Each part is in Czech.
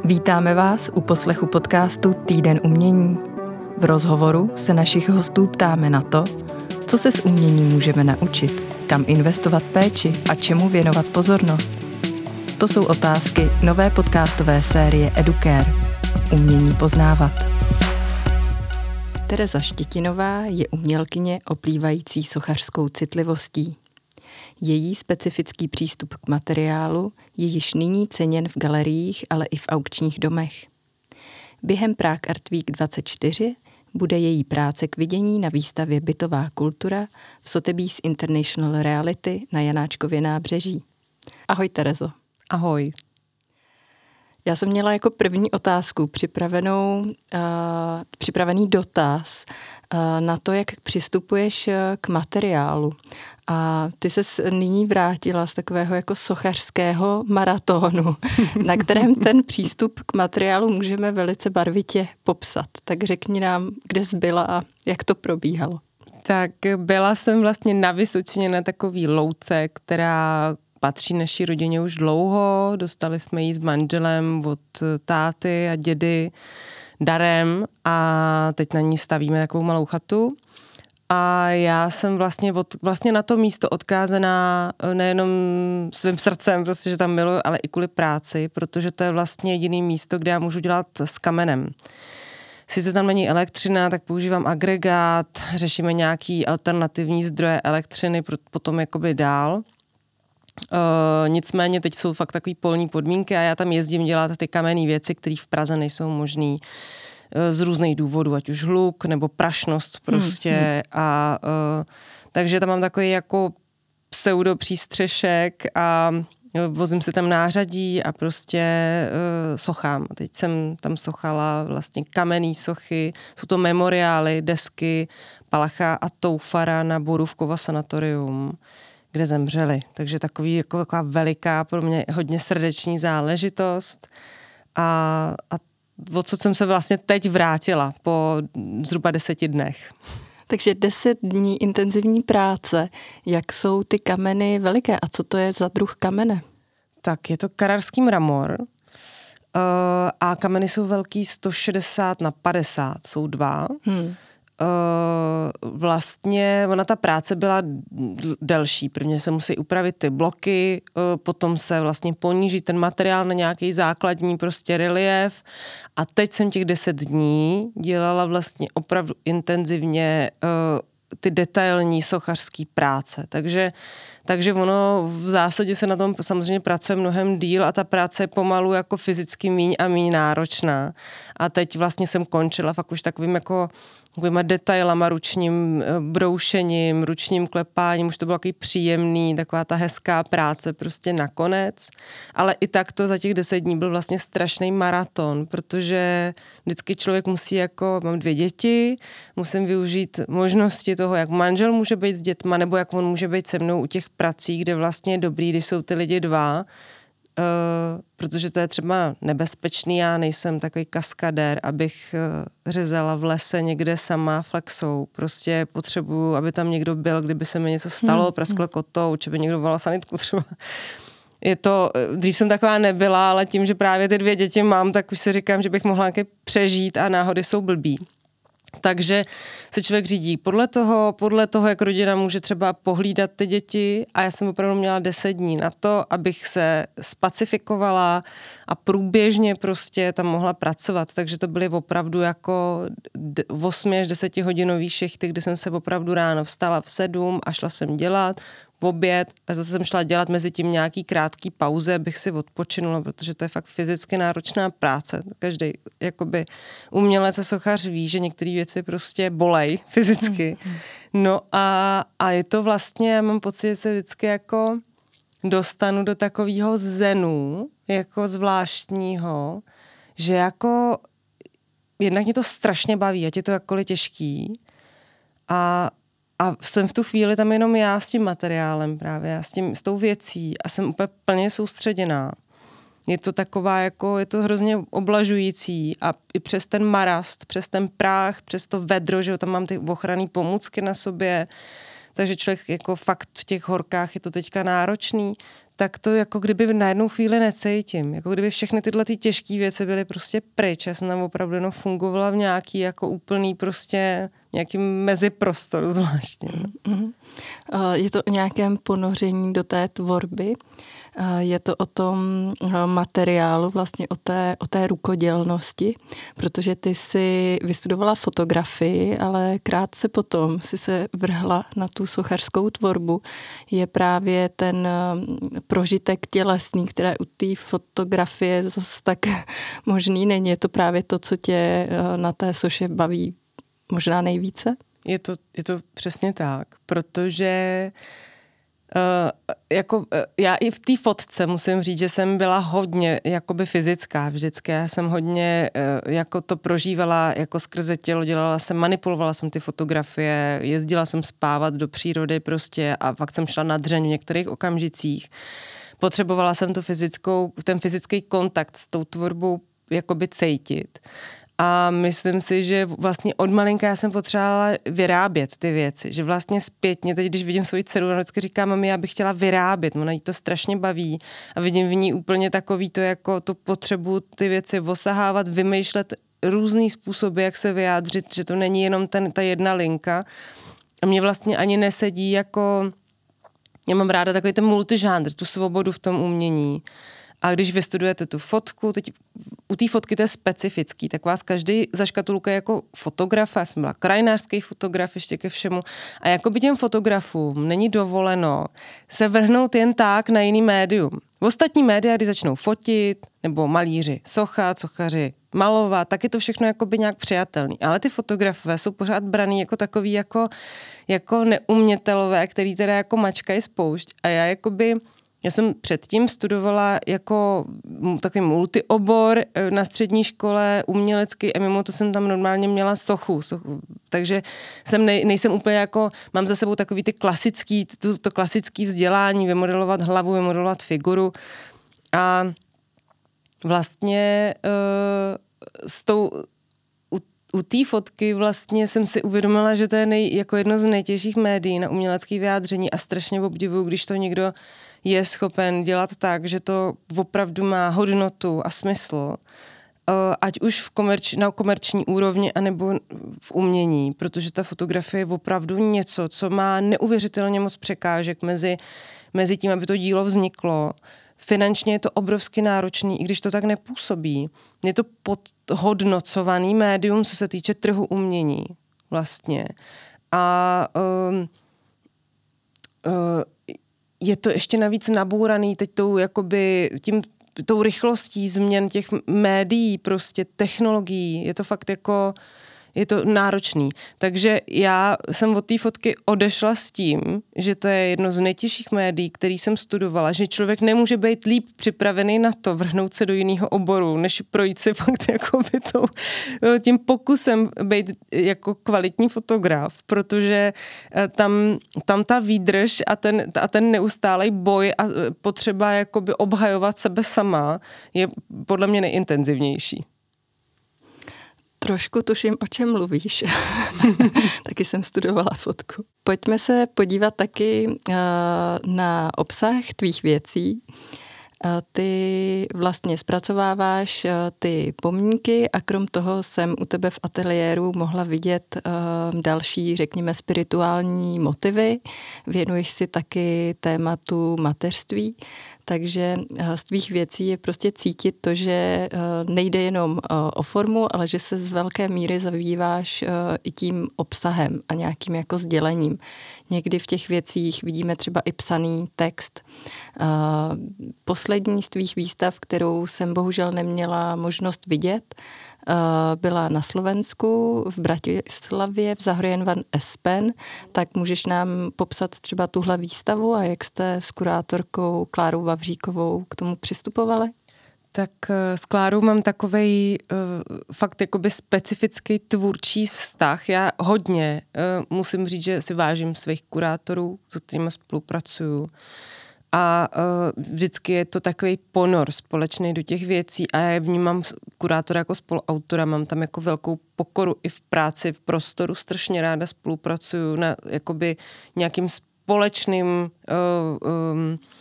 Vítáme vás u poslechu podcastu Týden umění. V rozhovoru se našich hostů ptáme na to, co se s uměním můžeme naučit, kam investovat péči a čemu věnovat pozornost. To jsou otázky nové podcastové série Educare. Umění poznávat. Tereza Štětinová je umělkyně oplývající sochařskou citlivostí. Její specifický přístup k materiálu je již nyní ceněn v galeriích, ale i v aukčních domech. Během Prague Art Week 24 bude její práce k vidění na výstavě Bytová kultura v Sotheby's International Reality na Janáčkově nábřeží. Ahoj Terezo. Ahoj. Já jsem měla jako první otázku připravený dotaz na to, jak přistupuješ k materiálu. A ty ses nyní vrátila z takového jako sochařského maratonu, na kterém ten přístup k materiálu můžeme velice barvitě popsat. Tak řekni nám, kde jsi byla a jak to probíhalo. Tak byla jsem vlastně na Vysočině na takový louce, která patří naší rodině už dlouho. Dostali jsme ji s manželem od táty a dědy darem a teď na ní stavíme takovou malou chatu. A já jsem vlastně na to místo odkázaná nejenom svým srdcem, prostě, že tam miluji, ale i kvůli práci, protože to je vlastně jediný místo, kde já můžu dělat s kamenem. Sice tam není elektřina, tak používám agregát, řešíme nějaký alternativní zdroje elektřiny potom jakoby dál. Nicméně teď jsou fakt takový polní podmínky a já tam jezdím dělat ty kamenné věci, které v Praze nejsou možný z různých důvodů, ať už hluk nebo prašnost prostě takže tam mám takový jako pseudo přístřešek a vozím si tam nářadí a prostě sochám. Teď jsem tam sochala vlastně kamenný sochy, jsou to memoriály, desky Palacha a Toufara na Borůvkovo sanatorium, kde zemřeli. Takže taková veliká, pro mě hodně srdeční záležitost a odsud jsem se vlastně teď vrátila po zhruba 10 dnech. Takže 10 dní intenzivní práce. Jak jsou ty kameny veliké a co to je za druh kamene? Tak je to kararský mramor a kameny jsou velký 160x50, jsou dva. Vlastně ona ta práce byla delší. Prvně se musí upravit ty bloky, potom se vlastně poníží ten materiál na nějaký základní prostě relief a teď jsem těch 10 dní dělala vlastně opravdu intenzivně ty detailní sochařský práce. Takže ono v zásadě se na tom samozřejmě pracuje mnohem díl a ta práce je pomalu jako fyzicky míň a míň náročná. A teď vlastně jsem končila fakt už takovýma detailama, ručním broušením, ručním klepáním, už to bylo takový příjemný, taková ta hezká práce prostě nakonec. Ale i tak to za těch 10 dní byl vlastně strašný maraton, protože vždycky člověk musí mám 2 děti, musím využít možnosti toho, jak manžel může být s dětma, nebo jak on může být se mnou u těch prací, kde vlastně je dobrý, když jsou ty lidi 2, protože to je třeba nebezpečný, já nejsem takový kaskadér, abych řezala v lese někde sama flexou. Prostě potřebuju, aby tam někdo byl, kdyby se mi něco stalo, prasklo kotou, či by někdo volal sanitku třeba. Dřív jsem taková nebyla, ale tím, že právě ty 2 děti mám, tak už si říkám, že bych mohla nějaké přežít a náhody jsou blbý. Takže se člověk řídí podle toho, jak rodina může třeba pohlídat ty děti a já jsem opravdu měla 10 dní na to, abych se spacifikovala a průběžně prostě tam mohla pracovat. Takže to byly opravdu jako 8 až 10 hodinový šichty, kdy jsem se opravdu ráno vstala v 7 a šla jsem dělat v oběd a zase jsem šla dělat mezi tím nějaký krátký pauze, abych si odpočinula, protože to je fakt fyzicky náročná práce. Každý jakoby umělec a sochař ví, že některé věci prostě bolej fyzicky. No a je to vlastně, já mám pocit, že se vždycky jako dostanu do takového zenu, jako zvláštního, že jako jednak mě to strašně baví, ať je to jakkoliv těžký a jsem v tu chvíli tam jenom já s tím materiálem právě, já s tou věcí a jsem úplně plně soustředěná. Je to taková je to hrozně oblažující a i přes ten marast, přes ten práh, přes to vedro, že tam mám ty ochranné pomůcky na sobě, takže člověk jako fakt v těch horkách je to teďka náročný, tak to jako kdyby na jednu chvíli necítím. Jako kdyby všechny tyhle ty těžké věci byly prostě pryč. Já jsem tam opravdu jenom fungovala v nějaký jako úplný prostě nějaký meziprostor zvláštně. Je to o nějakém ponoření do té tvorby? Je to o tom materiálu, vlastně o té rukodělnosti, protože ty si vystudovala fotografii, ale krátce potom si se vrhla na tu sochařskou tvorbu. Je právě ten prožitek tělesný, které u té fotografie zase tak možný není. Je to právě to, co tě na té soše baví možná nejvíce? Je to přesně tak, protože já i v té fotce musím říct, že jsem byla hodně jakoby fyzická vždycky. Já jsem hodně jako to prožívala jako skrze tělo, manipulovala jsem ty fotografie, jezdila jsem spávat do přírody prostě a fakt jsem šla na dřeň v některých okamžicích. Potřebovala jsem ten fyzický kontakt s tou tvorbou jakoby cítit. A myslím si, že vlastně od malinka já jsem potřebovala vyrábět ty věci, že vlastně zpětně, teď když vidím svoji dceru, vždycky říkám, mami, já bych chtěla vyrábět, ona jí to strašně baví a vidím v ní úplně takový to, jako tu potřebu ty věci osahávat, vymýšlet různý způsoby, jak se vyjádřit, že to není jenom ta jedna linka. A mě vlastně ani nesedí jako, já mám ráda takový ten multižánr, tu svobodu v tom umění. A když vystudujete tu fotku, teď u té fotky to je specifický, tak vás každý zaškatulkuje jako fotografa. Já jsem byla krajinářský fotograf ještě ke všemu. A jako by těm fotografům není dovoleno se vrhnout jen tak na jiný médium. V ostatní média, když začnou fotit, nebo malíři sochaři malovat, tak je to všechno jakoby nějak přijatelný. Ale ty fotografové jsou pořád braný jako takový jako neumětelové, který teda jako mačkají spoušť. A já jsem předtím studovala jako takový multiobor na střední škole umělecký a mimo to jsem tam normálně měla sochu. Takže nejsem úplně jako, mám za sebou takový ty to klasický vzdělání, vymodelovat hlavu, vymodelovat figuru a vlastně u té fotky vlastně jsem si uvědomila, že to je jako jedno z nejtěžších médií na umělecké vyjádření a strašně obdivuju, když to někdo je schopen dělat tak, že to opravdu má hodnotu a smysl, ať už na komerční úrovni, anebo v umění, protože ta fotografie je opravdu něco, co má neuvěřitelně moc překážek mezi tím, aby to dílo vzniklo. Finančně je to obrovsky náročný, i když to tak nepůsobí. Je to podhodnocovaný médium, co se týče trhu umění vlastně. A je to ještě navíc nabouraný teď tou rychlostí změn těch médií, prostě technologií. Je to fakt jako, je to náročný. Takže já jsem od té fotky odešla s tím, že to je jedno z nejtěžších médií, který jsem studovala, že člověk nemůže být líp připravený na to, vrhnout se do jiného oboru, než projít si fakt tím pokusem být jako kvalitní fotograf, protože tam ta výdrž a ten neustálej boj a potřeba jakoby obhajovat sebe sama je podle mě nejintenzivnější. Trošku tuším, o čem mluvíš. Taky jsem studovala fotku. Pojďme se podívat taky na obsah tvých věcí. Ty vlastně zpracováváš ty pomníky a krom toho jsem u tebe v ateliéru mohla vidět další, řekněme, spirituální motivy. Věnuješ si taky tématu mateřství, takže z tvých věcí je prostě cítit to, že nejde jenom o formu, ale že se z velké míry zabýváš i tím obsahem a nějakým jako sdělením. Někdy v těch věcích vidíme třeba i psaný text. Poslední z tvých výstav, kterou jsem bohužel neměla možnost vidět, byla na Slovensku, v Bratislavě, v Zahrojen van Espen, tak můžeš nám popsat třeba tuhle výstavu a jak jste s kurátorkou Klárou Vavříkovou k tomu přistupovali? Tak s Klárou mám takovej fakt jakoby specifický tvůrčí vztah. Já hodně musím říct, že si vážím svých kurátorů, s kterými spolupracuju. A vždycky je to takový ponor společný do těch věcí a já vnímám kurátora jako spoluautora, mám tam jako velkou pokoru i v práci, v prostoru, strašně ráda spolupracuju na jakoby nějakým společným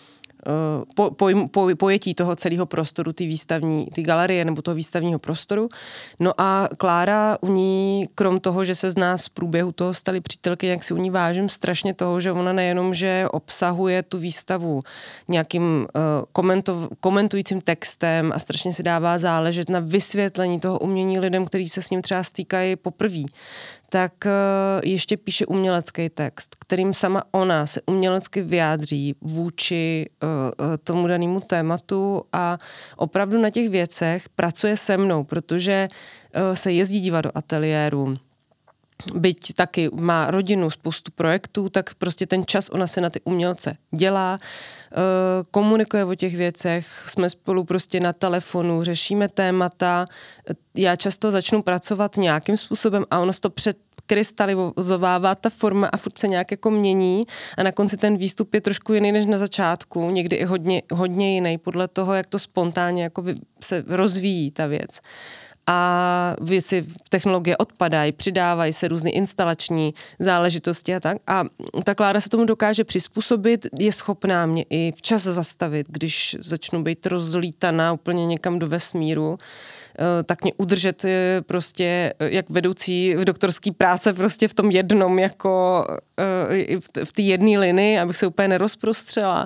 pojetí toho celého prostoru, ty galerie nebo toho výstavního prostoru. No a Klára u ní, krom toho, že se z nás v průběhu toho staly přítelky, jak si u ní vážím strašně toho, že ona nejenom, že obsahuje tu výstavu nějakým komentujícím textem a strašně si dává záležet na vysvětlení toho umění lidem, kteří se s ním třeba stýkají poprvé, tak ještě píše umělecký text, kterým sama ona se umělecky vyjádří vůči tomu danému tématu a opravdu na těch věcech pracuje se mnou, protože se jezdí dívat do ateliéru, byť taky má rodinu, spoustu projektů, tak prostě ten čas ona se na ty umělce dělá, komunikuje o těch věcech, jsme spolu prostě na telefonu, řešíme témata, já často začnu pracovat nějakým způsobem a ono se to krystalizovává ta forma a furt se nějak jako mění a na konci ten výstup je trošku jiný než na začátku, někdy i hodně jiný, podle toho, jak to spontánně jako se rozvíjí ta věc. A věci, technologie odpadají, přidávají se různé instalační záležitosti a tak. A ta Klára se tomu dokáže přizpůsobit, je schopná mě i včas zastavit, když začnu být rozlítaná úplně někam do vesmíru, tak mě udržet prostě jak vedoucí doktorský práce prostě v tom jednom, jako v té jedné linii, abych se úplně nerozprostřela.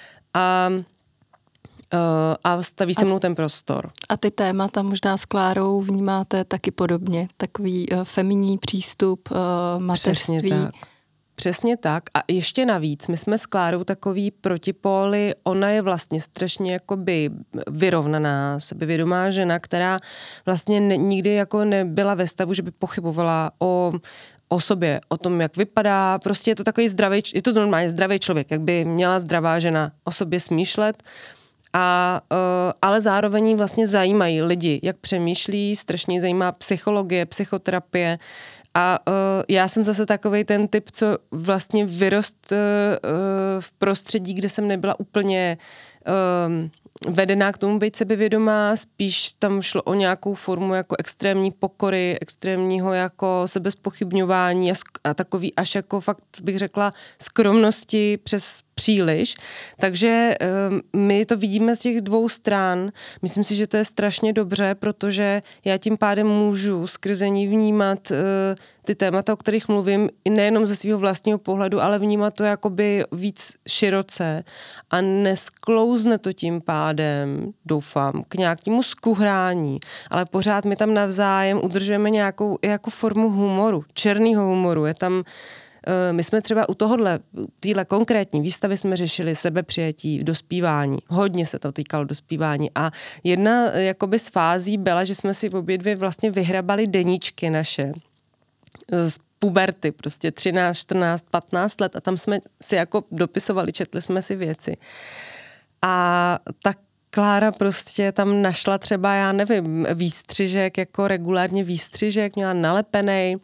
A staví se mnou ten prostor. A ty témata možná s Klárou vnímáte taky podobně, takový feminní přístup, mateřství. Přesně tak. A ještě navíc, my jsme s Klárou takový protipóly, ona je vlastně strašně jakoby vyrovnaná, sebevědomá žena, která vlastně nikdy jako nebyla ve stavu, že by pochybovala o sobě, o tom, jak vypadá. Prostě je to takový zdravý, je to normálně zdravý člověk, jak by měla zdravá žena o sobě smýšlet. Ale zároveň vlastně zajímají lidi, jak přemýšlí, strašně zajímá psychologie, psychoterapie a já jsem zase takovej ten typ, co vlastně vyrost v prostředí, kde jsem nebyla úplně vedená k tomu být sebevědomá, spíš tam šlo o nějakou formu jako extrémní pokory, extrémního jako sebezpochybňování a takový až jako fakt bych řekla skromnosti přes příliš. Takže my to vidíme z těch dvou stran. Myslím si, že to je strašně dobře, protože já tím pádem můžu skrze ní vnímat ty témata, o kterých mluvím, i nejenom ze svého vlastního pohledu, ale vnímat to jakoby víc široce a nesklouzne to tím pádem, doufám, k nějakému skuhrání, ale pořád my tam navzájem udržujeme nějakou jako formu humoru, černýho humoru. Je tam my jsme třeba u téhle konkrétní výstavy jsme řešili sebepřijetí, dospívání. Hodně se to týkalo dospívání. A jedna jakoby z fází byla, že jsme si obě dvě vlastně vyhrabali deníčky naše z puberty, prostě 13, 14, 15 let a tam jsme si jako dopisovali, četli jsme si věci. A tak Klára prostě tam našla třeba, já nevím, výstřižek, jako regulárně výstřižek, měla nalepenej,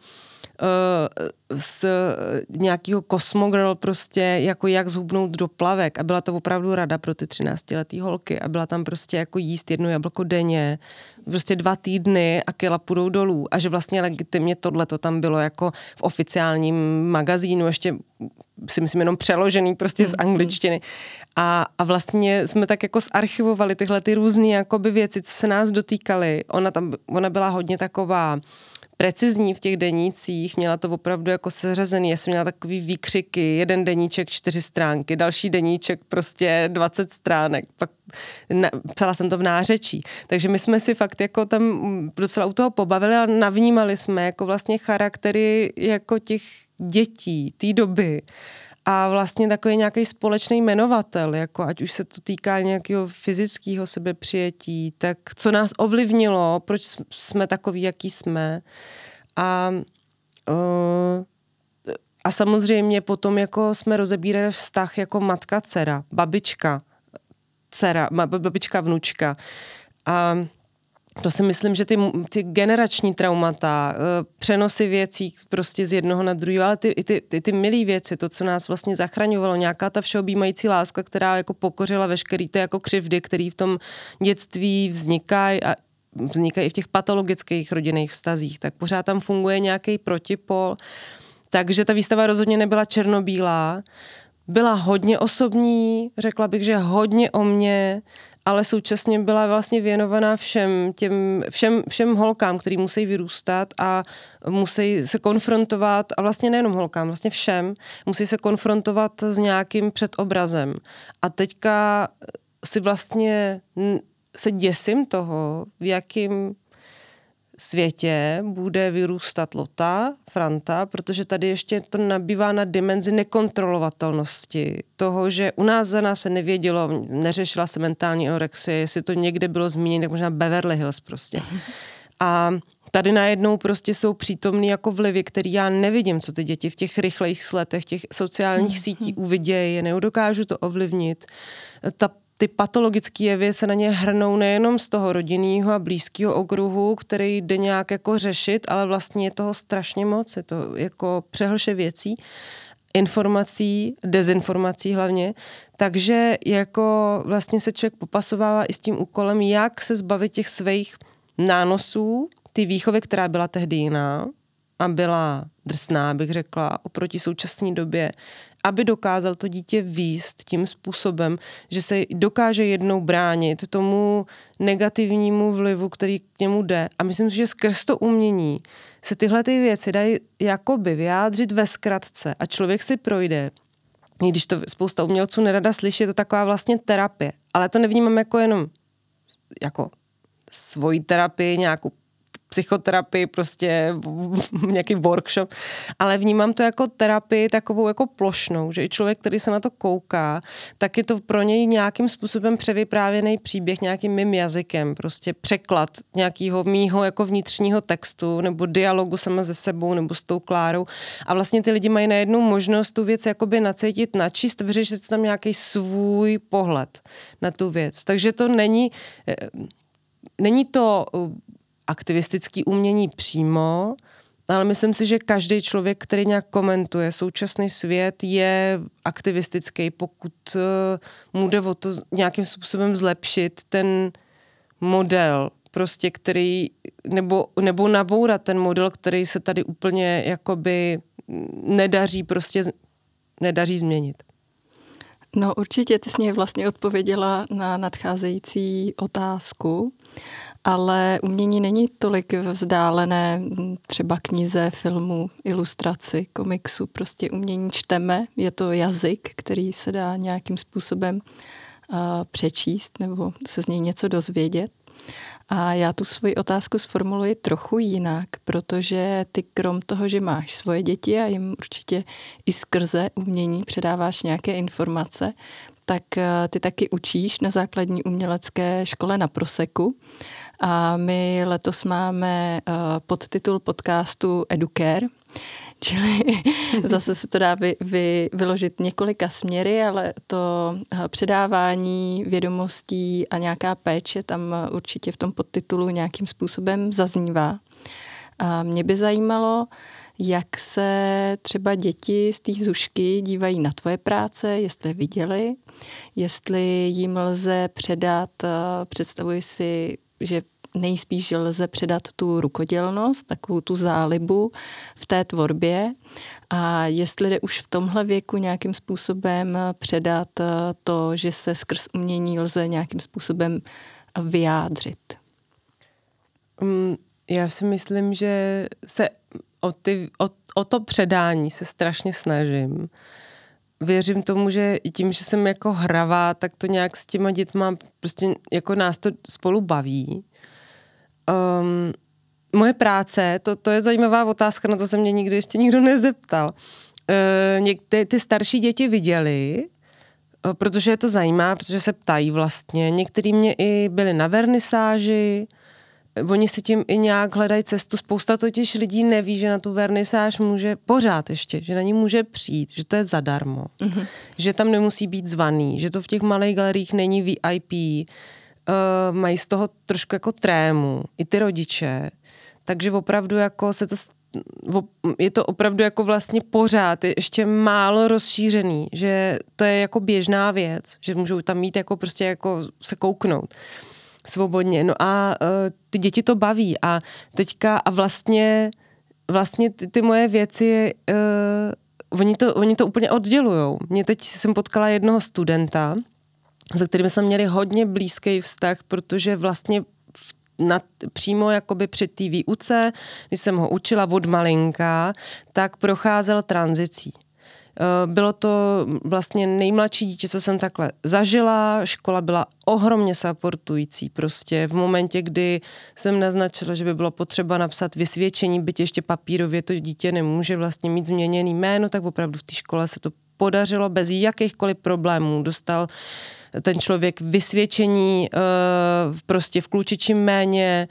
z nějakého Cosmogirl prostě, jako jak zhubnout do plavek a byla to opravdu rada pro ty 13letý holky a byla tam prostě jako jíst jedno jablko denně, prostě 2 týdny a kila půjdou dolů a že vlastně legitimně tohleto tam bylo jako v oficiálním magazínu, ještě si myslím jenom přeložený prostě z angličtiny a vlastně jsme tak jako zarchivovali tyhle ty různý jakoby věci, co se nás dotýkaly. Ona byla hodně taková precizní v těch denících, měla to opravdu jako seřazený, já jsem měla takový výkřiky, jeden deníček 4 stránky, další deníček prostě 20 stránek, pak psala jsem to v nářečí, takže my jsme si fakt jako tam docela u toho pobavili a navnímali jsme jako vlastně charaktery jako těch dětí té doby a vlastně takový nějaký společný jmenovatel, jako ať už se to týká nějakého fyzického sebepřijetí, tak co nás ovlivnilo, proč jsme takový, jaký jsme. A samozřejmě potom jako jsme rozebírali vztah jako matka-dcera, babička-vnučka. A to si myslím, že ty generační traumata, přenosy věcí prostě z jednoho na druhého, ale ty milý věci, to, co nás vlastně zachraňovalo, nějaká ta všeobjímající láska, která jako pokořila veškerý ty jako křivdy, které v tom dětství vznikají a vznikají i v těch patologických rodinných vztazích, tak pořád tam funguje nějaký protipol. Takže ta výstava rozhodně nebyla černobílá. byla hodně osobní, řekla bych, že hodně o mně, ale současně byla vlastně věnovaná všem holkám, který musí vyrůstat a musí se konfrontovat, a vlastně nejenom holkám, vlastně všem, musí se konfrontovat s nějakým předobrazem. A teďka si vlastně se děsím toho, v jakým světě bude vyrůstat Lotta, Franta, protože tady ještě to nabývá na dimenzi nekontrolovatelnosti. Toho, že u nás za nás se nevědělo, neřešila se mentální anorexie, jestli to někde bylo zmíněno, tak možná Beverly Hills prostě. A tady najednou prostě jsou přítomný jako vlivy, který já nevidím, co ty děti v těch rychlejch sletech, těch sociálních sítí uvidějí, nedokážu to ovlivnit. Ty patologické jevy se na ně hrnou nejenom z toho rodinného a blízkého okruhu, který jde nějak jako řešit, ale vlastně je toho strašně moc, je to jako přehlše věcí, informací, dezinformací hlavně, takže jako vlastně se člověk popasovává i s tím úkolem, jak se zbavit těch svých nánosů, ty výchovy, která byla tehdy jiná a byla drsná, bych řekla, oproti současné době, aby dokázal to dítě vést tím způsobem, že se dokáže jednou bránit tomu negativnímu vlivu, který k němu jde. A myslím si, že skrz to umění se tyhle ty věci dají jakoby vyjádřit ve zkratce a člověk si projde. I když to spousta umělců nerada slyší, je to taková vlastně terapie. Ale to nevnímám jako jenom jako svoji terapii, nějakou psychoterapii, prostě nějaký workshop, ale vnímám to jako terapii takovou jako plošnou, že i člověk, který se na to kouká, tak je to pro něj nějakým způsobem převyprávěný příběh nějakým mým jazykem, prostě překlad nějakého mýho jako vnitřního textu nebo dialogu sama se sebou nebo s tou Klárou a vlastně ty lidi mají najednou možnost tu věc jakoby nacítit, načíst, vyřešit tam nějaký svůj pohled na tu věc. Takže to není to aktivistický umění přímo, ale myslím si, že každý člověk, který nějak komentuje současný svět, je aktivistický, pokud mu jde o to nějakým způsobem zlepšit ten model, prostě který, nebo nabourat ten model, který se tady úplně jakoby nedaří změnit. No určitě ty jsi mě vlastně odpověděla na nadcházející otázku, ale umění není tolik vzdálené třeba knize, filmu, ilustraci, komiksu. Prostě umění čteme, je to jazyk, který se dá nějakým způsobem přečíst nebo se z něj něco dozvědět. A já tu svoji otázku sformuluji trochu jinak, protože ty krom toho, že máš svoje děti a jim určitě i skrze umění předáváš nějaké informace, tak ty taky učíš na základní umělecké škole na Proseku. A my letos máme podtitul podcastu Educare, čili zase se to dá vyložit několika směry, ale to předávání vědomostí a nějaká péče tam určitě v tom podtitulu nějakým způsobem zaznívá. A mě by zajímalo, jak se třeba děti z té Zušky dívají na tvoje práce, jestli je viděli, jestli jim lze předat, představuji si, že nejspíš lze předat tu rukodělnost, takovou tu zálibu v té tvorbě a jestli jde už v tomhle věku nějakým způsobem předat to, že se skrz umění lze nějakým způsobem vyjádřit. Já si myslím, že se o to předání se strašně snažím. Věřím tomu, že i tím, že jsem jako hravá, tak to nějak s těma dětma prostě jako nás to spolu baví. Moje práce, to je zajímavá otázka, na to se mě nikdy ještě nikdo nezeptal. Ty starší děti viděli, protože je to zajímá, protože se ptají vlastně. Některý mě i byli na vernisáži, oni si tím i nějak hledají cestu. Spousta totiž lidí neví, že na tu vernisáž může pořád ještě, že na ní může přijít, že to je zadarmo, že tam nemusí být zvaný, že to v těch malých galeriích není VIP, mají z toho trošku jako trému, i ty rodiče. Takže opravdu jako je to opravdu jako vlastně pořád je ještě málo rozšířený, že to je jako běžná věc, že můžou tam mít jako prostě jako se kouknout svobodně. No a ty děti to baví a teďka a vlastně ty moje věci oni to úplně oddělujou. Mě teď jsem potkala jednoho studenta, se kterým jsme měli hodně blízký vztah, protože vlastně přímo jakoby při té výuce, když jsem ho učila od malinka, tak procházel tranzicí. Bylo to vlastně nejmladší dítě, co jsem takhle zažila. Škola byla ohromně supportující prostě. V momentě, kdy jsem naznačila, že by bylo potřeba napsat vysvědčení, byť ještě papírově to dítě nemůže vlastně mít změněný jméno, tak opravdu v té škole se to podařilo bez jakýchkoliv problémů. Dostal ten člověk vysvědčení prostě v klučičím jméně,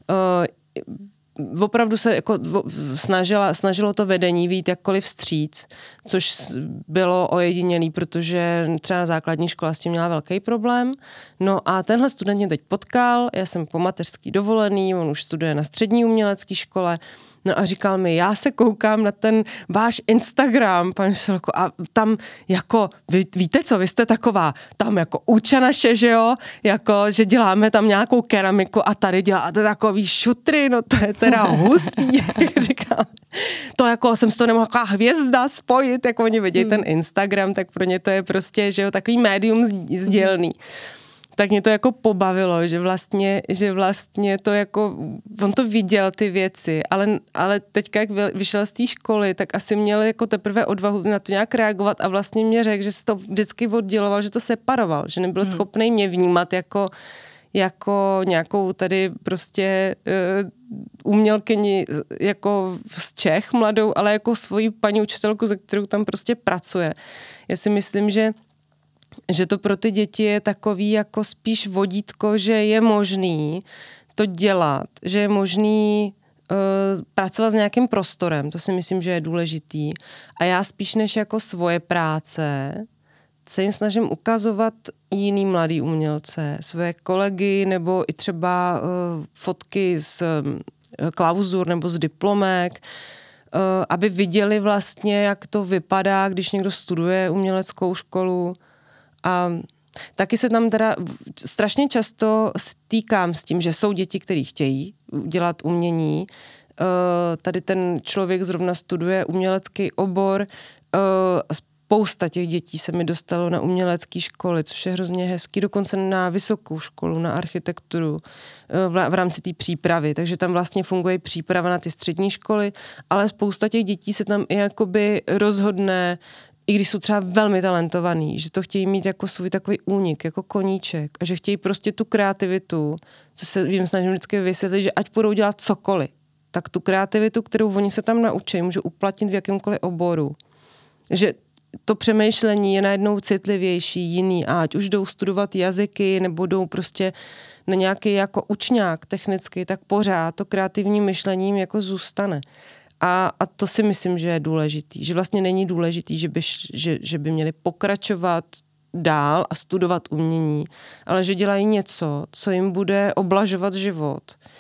opravdu se jako snažilo to vedení vyjít jakkoliv vstříc, což bylo ojedinělý, protože třeba na základní škole s tím měla velký problém. No a tenhle student mě teď potkal, já jsem po mateřský dovolený, on už studuje na střední umělecké škole, no a říkal mi, já se koukám na ten váš Instagram, pane Šelko, a tam jako, víte co, vy jste taková, tam jako úča naše, že jo, jako, že děláme tam nějakou keramiku a tady děláte takový šutry, no to je teda hustý, říkám. To jako, jsem s toho nemohla taková hvězda spojit, jako oni vidějí ten Instagram, tak pro ně to je prostě, že jo, takový médium sdělný. Tak mě to jako pobavilo, že vlastně to jako, on to viděl ty věci, ale teďka, jak vyšel z té školy, tak asi měl jako teprve odvahu na to nějak reagovat a vlastně mě řekl, že se to vždycky odděloval, že to separoval, že nebyl schopný mě vnímat jako nějakou tady prostě umělkyni jako z Čech mladou, ale jako svoji paní učitelku, ze kterou tam prostě pracuje. Já si myslím, že to pro ty děti je takový jako spíš vodítko, že je možný to dělat, že je možný pracovat s nějakým prostorem, to si myslím, že je důležitý. A já spíš než jako svoje práce se jim snažím ukazovat jiný mladý umělce, své kolegy nebo i třeba fotky z klauzur nebo z diplomek, aby viděli vlastně, jak to vypadá, když někdo studuje uměleckou školu. A taky se tam teda strašně často stýkám s tím, že jsou děti, které chtějí dělat umění. Tady ten člověk zrovna studuje umělecký obor. Spousta těch dětí se mi dostalo na umělecké školy, což je hrozně hezký, dokonce na vysokou školu, na architekturu v rámci té přípravy. Takže tam vlastně funguje příprava na ty střední školy, ale spousta těch dětí se tam i jakoby rozhodne, i když jsou třeba velmi talentovaný, že to chtějí mít jako svůj takový únik, jako koníček a že chtějí prostě tu kreativitu, co se jim snažím vždycky vysvětlit, že ať budou dělat cokoliv, tak tu kreativitu, kterou oni se tam naučí, můžou uplatnit v jakémkoliv oboru. Že to přemýšlení je najednou citlivější, jiný a ať už jdou studovat jazyky nebo jdou prostě na nějaký jako učňák technicky, tak pořád to kreativní myšlením jako zůstane. A to si myslím, že je důležitý. Že vlastně není důležitý, že by měli pokračovat dál a studovat umění, ale že dělají něco, co jim bude oblažovat život.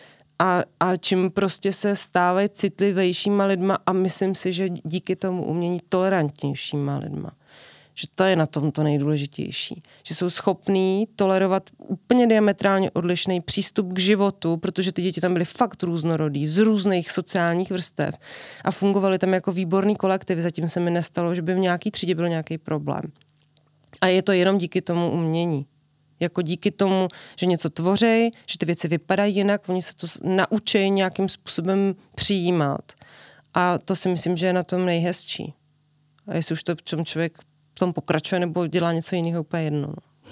A čím prostě se stávají citlivějšíma lidma a myslím si, že díky tomu umění tolerantnějšíma lidma. Že to je na tom to nejdůležitější. Že jsou schopní tolerovat úplně diametrálně odlišný přístup k životu, protože ty děti tam byly fakt různorodý, z různých sociálních vrstev a fungovaly tam jako výborný kolektiv. Zatím se mi nestalo, že by v nějaký třídě byl nějaký problém. A je to jenom díky tomu umění. Jako díky tomu, že něco tvoří, že ty věci vypadají jinak, oni se to naučí nějakým způsobem přijímat. A to si myslím, že je na tom nejhezčí. A jestli už to člověk v tom pokračuje nebo dělá něco jiného, úplně jedno.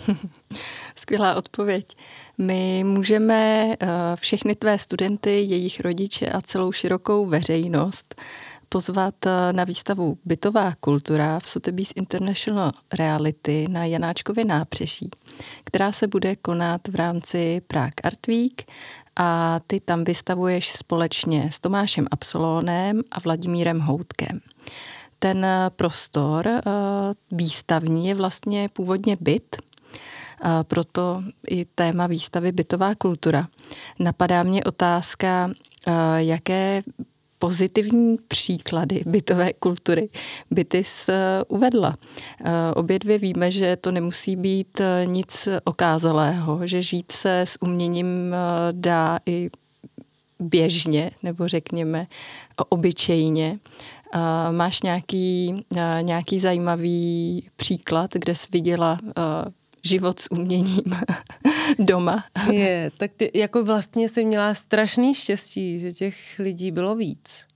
Skvělá odpověď. My můžeme všechny tvé studenty, jejich rodiče a celou širokou veřejnost pozvat na výstavu Bytová kultura v Sotheby's International Reality na Janáčkově nábřeží, která se bude konat v rámci Prague Art Week a ty tam vystavuješ společně s Tomášem Absolónem a Vladimírem Houtkem. Ten prostor výstavní je vlastně původně byt, proto i téma výstavy Bytová kultura. Napadá mě otázka, jaké pozitivní příklady bytové kultury by ty uvedla. Obě dvě víme, že to nemusí být nic okázalého, že žít se s uměním dá i běžně, nebo řekněme obyčejně. Máš nějaký zajímavý příklad, kde jsi viděla život s uměním doma? Tak jako vlastně jsem měla strašný štěstí, že těch lidí bylo víc.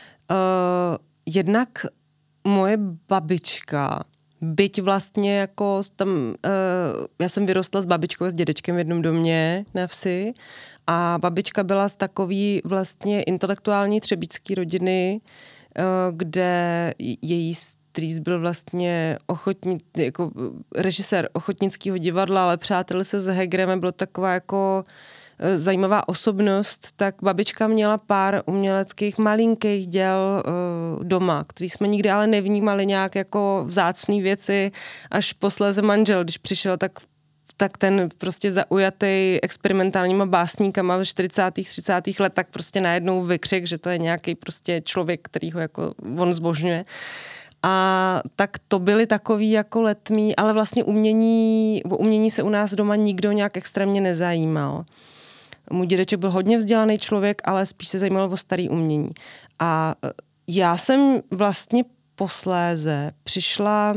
Jednak moje babička, byť vlastně jako tam, já jsem vyrostla s babičkou a s dědečkem v jednom domě na vsi a babička byla z takový vlastně intelektuální třebíčský rodiny, kde její strýc byl vlastně jako režisér ochotnického divadla, ale přátelil se s Hegerem, bylo taková jako zajímavá osobnost, tak babička měla pár uměleckých malinkých děl doma, který jsme nikdy ale nevnímali nějak jako vzácný věci, až posléze manžel, když přišel, tak ten prostě zaujatý experimentálníma básníkama v 40. 30. let, tak prostě najednou vykřik, že to je nějaký prostě člověk, který ho jako on zbožňuje. A tak to byly takový jako letmí, ale vlastně umění se u nás doma nikdo nějak extrémně nezajímal. Můj dědeček byl hodně vzdělaný člověk, ale spíš se zajímal o starý umění. A já jsem vlastně posléze přišla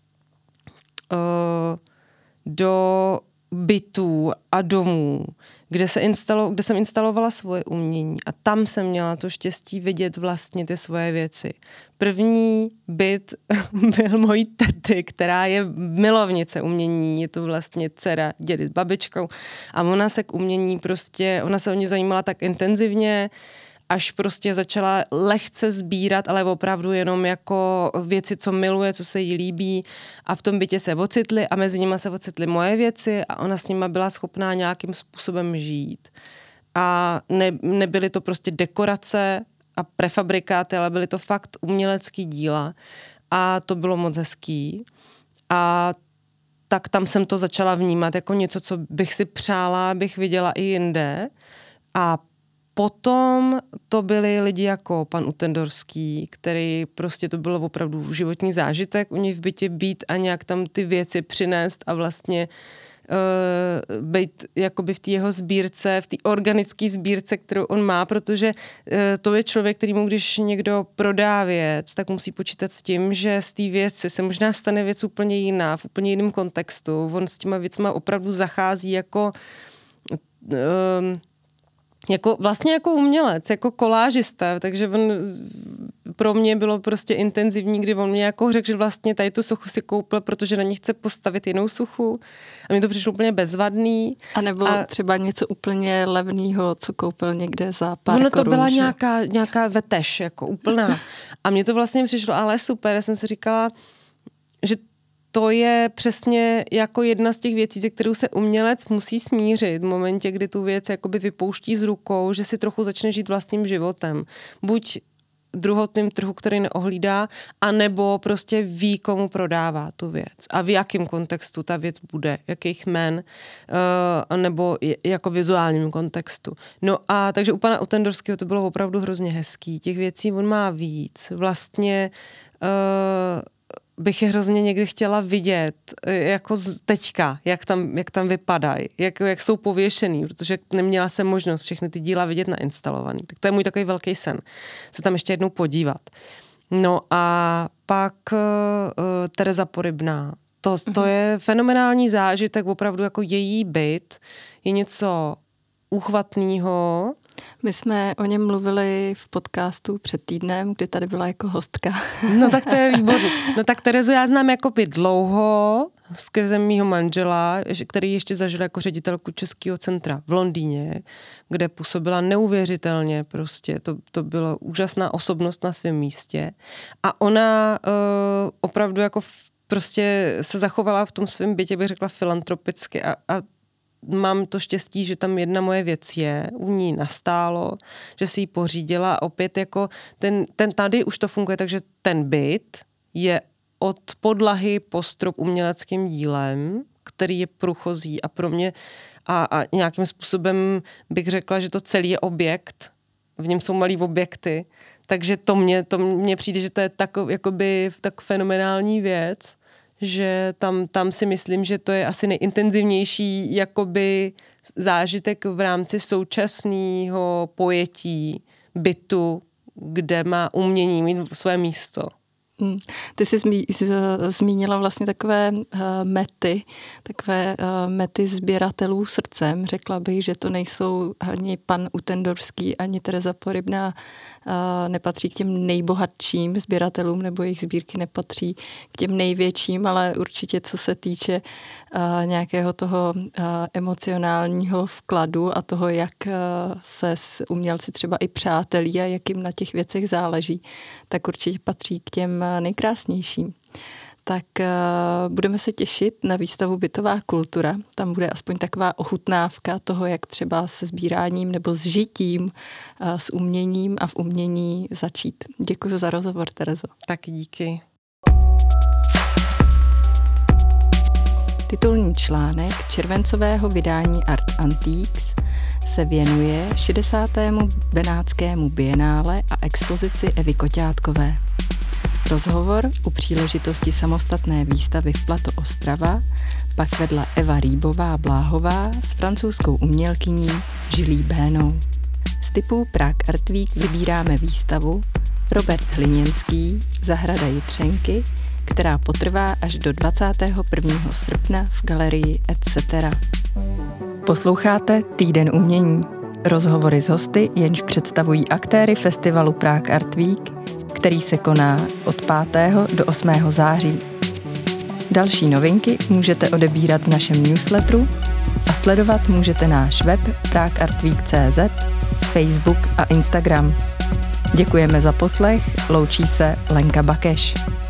do bytů a domů, kde jsem instalovala svoje umění a tam jsem měla to štěstí vidět vlastně ty svoje věci. První byt byl mojí tety, která je milovnice umění, je to vlastně dcera dědy s babičkou a ona se k umění ona se o ně zajímala tak intenzivně, až prostě začala lehce sbírat, ale opravdu jenom jako věci, co miluje, co se jí líbí a v tom bytě se ocitly a mezi nimi se ocitly moje věci a ona s nima byla schopná nějakým způsobem žít. A nebyly to prostě dekorace a prefabrikáty, ale byly to fakt umělecký díla a to bylo moc hezký. A tak tam jsem to začala vnímat jako něco, co bych si přála, abych viděla i jinde. A potom to byli lidi jako pan Utendorský, který prostě to bylo opravdu životní zážitek u něj v bytě být a nějak tam ty věci přinést a vlastně být jakoby v té jeho sbírce, v té organické sbírce, kterou on má, protože to je člověk, kterýmu když někdo prodá věc, tak musí počítat s tím, že z té věci se možná stane věc úplně jiná, v úplně jiném kontextu. On s těma věcma opravdu zachází jako vlastně jako umělec, jako kolážista, takže on pro mě bylo prostě intenzivní, kdy on mě jako řekl, že vlastně tady tu sochu si koupil, protože na ní chce postavit jinou sochu a mi to přišlo úplně bezvadný. A nebo třeba něco úplně levného, co koupil někde za pár korun. To byla nějaká veteš, jako úplná. A mně to vlastně přišlo, ale super, já jsem si říkala, že to je přesně jako jedna z těch věcí, ze kterou se umělec musí smířit v momentě, kdy tu věc jakoby vypouští z rukou, že si trochu začne žít vlastním životem. Buď druhotným trhu, který neohlídá, anebo prostě ví, komu prodává tu věc a v jakém kontextu ta věc bude, jakých jmen, nebo jako vizuálním kontextu. No a takže u pana Utendorského to bylo opravdu hrozně hezký. Těch věcí on má víc. Vlastně bych je hrozně někdy chtěla vidět, jako teďka, jak tam vypadají, jak jsou pověšený, protože neměla jsem možnost všechny ty díla vidět nainstalovaný. Tak to je můj takový velký sen, se tam ještě jednou podívat. No a pak Tereza Porybná. To je fenomenální zážitek, opravdu jako její byt je něco úchvatného. My jsme o něm mluvili v podcastu před týdnem, kdy tady byla jako hostka. No tak to je výborný. No tak Terezu já znám jako by dlouho, skrze mýho manžela, který ještě zažil jako ředitelku Českého centra v Londýně, kde působila neuvěřitelně prostě. To byla úžasná osobnost na svém místě. A ona opravdu jako prostě se zachovala v tom svém bytě, bych řekla, filantropicky a mám to štěstí, že tam jedna moje věc je, u ní nastálo, že si ji pořídila a opět jako ten tady už to funguje, takže ten byt je od podlahy po strop uměleckým dílem, který je průchozí a pro mě a nějakým způsobem bych řekla, že to celý je objekt, v něm jsou malý objekty, takže to mně přijde, že to je tak fenomenální věc, že tam si myslím, že to je asi nejintenzivnější jakoby zážitek v rámci současného pojetí bytu kde má umění mít své místo. Ty jsi zmínila vlastně takové mety sběratelů srdcem. Řekla bych, že to nejsou ani pan Utendorský, ani Tereza Porybná, nepatří k těm nejbohatším sběratelům, nebo jejich sbírky nepatří k těm největším, ale určitě co se týče nějakého toho emocionálního vkladu a toho, jak se s umělci třeba i přátelí a jak jim na těch věcech záleží, tak určitě patří k těm nejkrásnějším. Tak budeme se těšit na výstavu Bytová kultura. Tam bude aspoň taková ochutnávka toho, jak třeba se sbíráním nebo s žitím, s uměním a v umění začít. Děkuji za rozhovor, Terezo. Tak díky. Titulní článek červencového vydání Art Antiques se věnuje 60. Benátskému bienále a expozici Evy Koťátkové. Rozhovor u příležitosti samostatné výstavy v Plato Ostrava pak vedla Eva Rýbová-Bláhová s francouzskou umělkyní Julie Bénou. Z typů Prague Art Week vybíráme výstavu Robert Hliněnský, Zahrada Jitřenky, která potrvá až do 21. srpna v galerii Etc. Posloucháte Týden umění. Rozhovory s hosty, jenž představují aktéry festivalu Prague Art Week, který se koná od 5. do 8. září. Další novinky můžete odebírat v našem newsletteru a sledovat můžete náš web pragueartweek.cz, Facebook a Instagram. Děkujeme za poslech, loučí se Lenka Bakeš.